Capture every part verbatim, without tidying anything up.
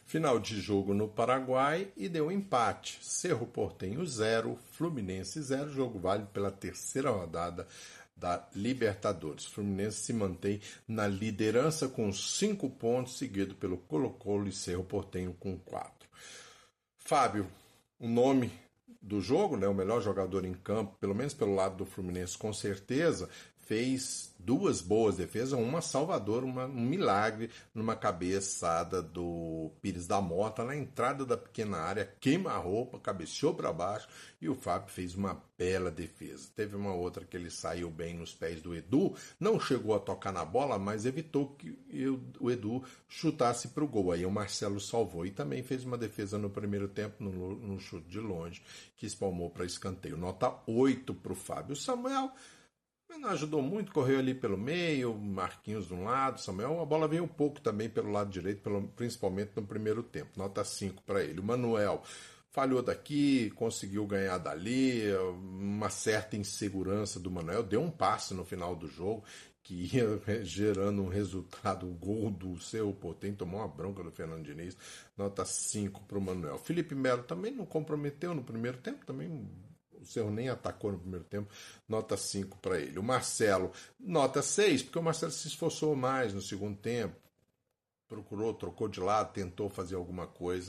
Final de jogo no Paraguai e deu empate. Cerro Porteño zero, Fluminense zero. Jogo válido pela terceira rodada da Libertadores. Fluminense se mantém na liderança com cinco pontos, seguido pelo Colo-Colo e Cerro Porteño com quatro. Fábio, o nome do jogo, né, o melhor jogador em campo, pelo menos pelo lado do Fluminense, com certeza, fez duas boas defesas, uma salvadora, uma, um milagre numa cabeçada do Pires da Mota na entrada da pequena área, queima a roupa, cabeceou para baixo e o Fábio fez uma bela defesa. Teve uma outra que ele saiu bem nos pés do Edu, não chegou a tocar na bola, mas evitou que o Edu chutasse para o gol. Aí o Marcelo salvou e também fez uma defesa no primeiro tempo, no, no chute de longe, que espalmou para escanteio. Nota oito para o Fábio. O Samuel não ajudou muito, correu ali pelo meio, Marquinhos de um lado, Samuel, a bola veio um pouco também pelo lado direito, pelo, principalmente no primeiro tempo, nota cinco para ele. O Manuel falhou daqui, conseguiu ganhar dali, uma certa insegurança do Manuel, deu um passe no final do jogo, que ia gerando um resultado, o gol do Cerro Porteño, tomou uma bronca do Fernando Diniz, nota cinco para o Manuel. Felipe Melo também não comprometeu no primeiro tempo, também o Cerro nem atacou no primeiro tempo, nota cinco para ele. O Marcelo, nota seis, porque o Marcelo se esforçou mais no segundo tempo, procurou, trocou de lado, tentou fazer alguma coisa,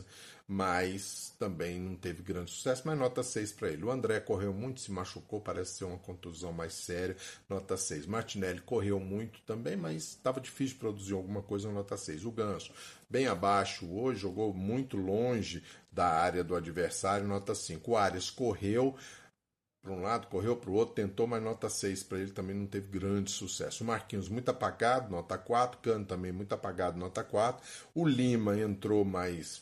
mas também não teve grande sucesso, mas nota seis para ele. O André correu muito, se machucou, parece ser uma contusão mais séria, nota seis. Martinelli correu muito também, mas estava difícil de produzir alguma coisa, nota seis. O Ganso, bem abaixo hoje, jogou muito longe da área do adversário, nota cinco. O Arias correu para um lado, correu para o outro, tentou, mas nota seis para ele, também não teve grande sucesso. O Marquinhos muito apagado, nota quatro. Cano também muito apagado, nota quatro. O Lima entrou mais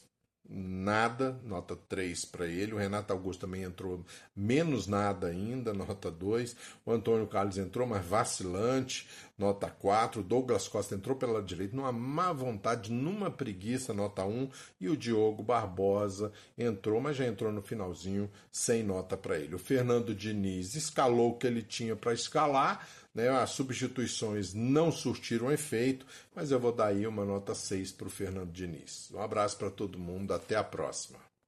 nada, nota três para ele. O Renato Augusto também entrou menos nada ainda, nota dois. O Antônio Carlos entrou, mas vacilante, nota quatro. O Douglas Costa entrou pela direita, numa má vontade, numa preguiça, nota um. E o Diogo Barbosa entrou, mas já entrou no finalzinho, sem nota para ele. O Fernando Diniz escalou o que ele tinha para escalar, né? As substituições não surtiram efeito, mas eu vou dar aí uma nota seis para o Fernando Diniz. Um abraço para todo mundo, até a próxima.